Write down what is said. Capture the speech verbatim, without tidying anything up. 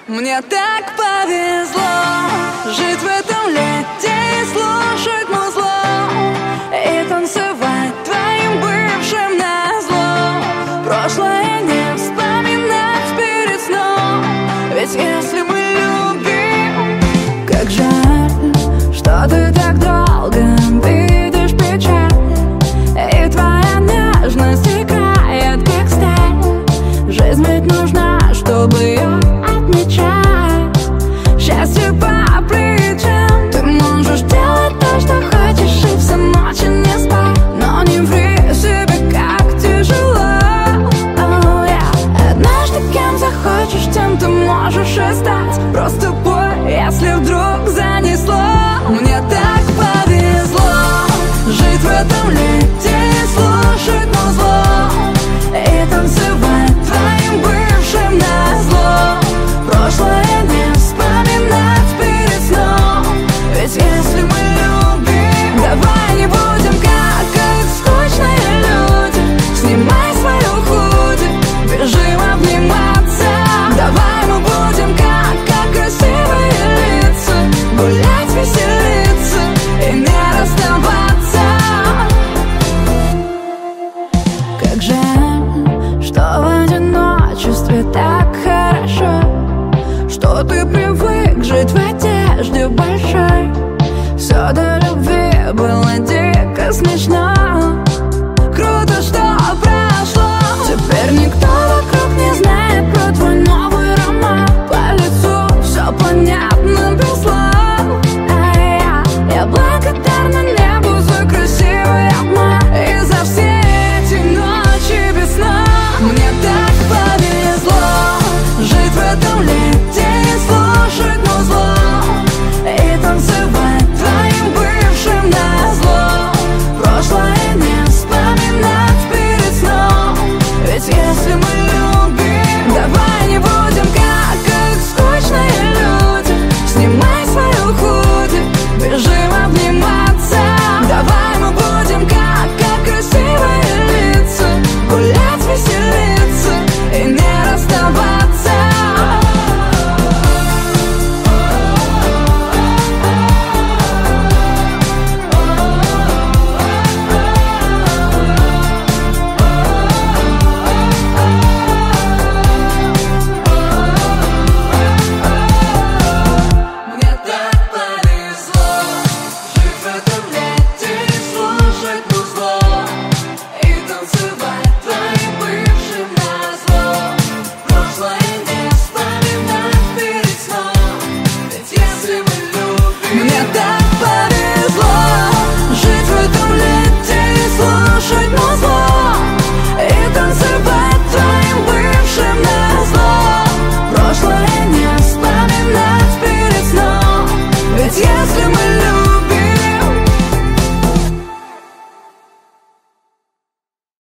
Мне так повезло жить в этом лете и слушать музло, и танцевать твоим бывшим назло. Прошлое не вспоминать перед сном, ведь если мы любим, как жаль, что ты так долго видишь печаль, и твоя нежность играет как сталь. Жизнь ведь нужна, чтобы ее отмечать. Счастье по плечам. Ты можешь делать то, что хочешь, и всю ночь не спать, но не ври себе, как тяжело. Oh, yeah. Однажды кем захочешь, тем ты можешь и стать. Просто пой, если вдруг занесло. Мне так повезло жить в этом лете и слушать музло, и танцевать твоим бывшим назло. Прошлое не вспоминать перед сном, ведь если мы любим, давай не будем как, как скучные люди. Снимай свою худи, бежим обниматься. Давай мы будем как, как красивые лица, гулять, веселиться и не расставаться. Как жаль, что в одиночестве так хорошо, что ты привык жить в одежде большой. Все до любви было дико смешно.